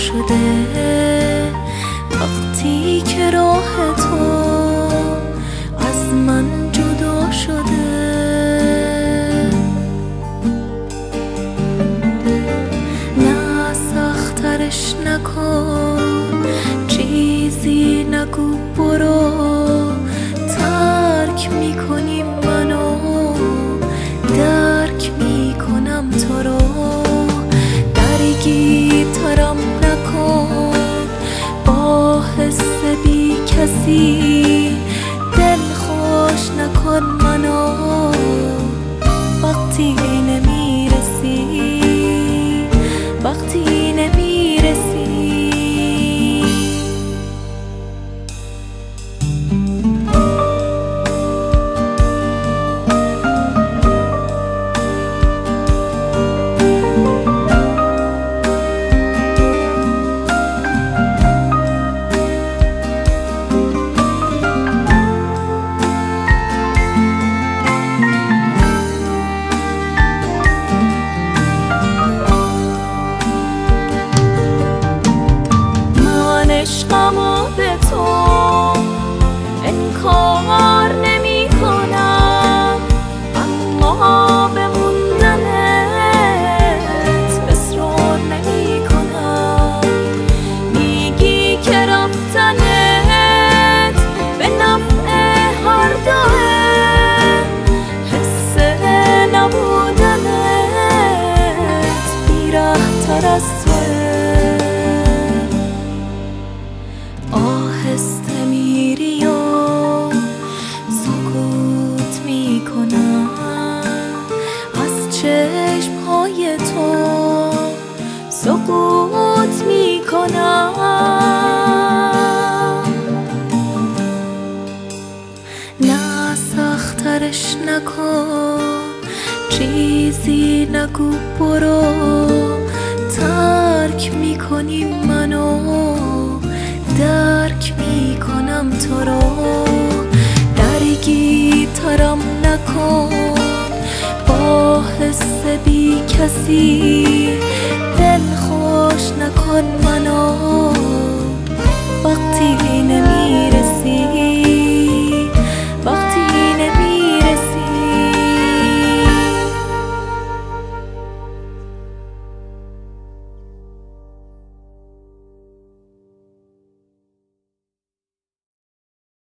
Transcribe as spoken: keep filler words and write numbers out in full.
شده وقتی که راه تو از من جدا شده. نه سخترش نکن، چیزی نگو، برو ترک میکنی منو، درک میکنم تو رو. درگیرترم نکن با حس بی کسی، دل خوش نکن منو وقتی نمیرسی، وقتی نمیرسی. عشقمو به تو انکار نمی کنم، اما به موندنت اصرار نمی کنم. میگی که رفتنت به نفع هر دوه، حس نبودنت بی‌رحم‌تر از توه. آهسته میری و سکوت میکنم، از چشمهای تو سقوط میکنم. نه سخترش نکن، چیزی نگو، برو ترک میکنی منو، درک میکنم تو رو. درگیرترم نکن با حس بی کسی، دل خوش نکن منو وقتی نمیرسی.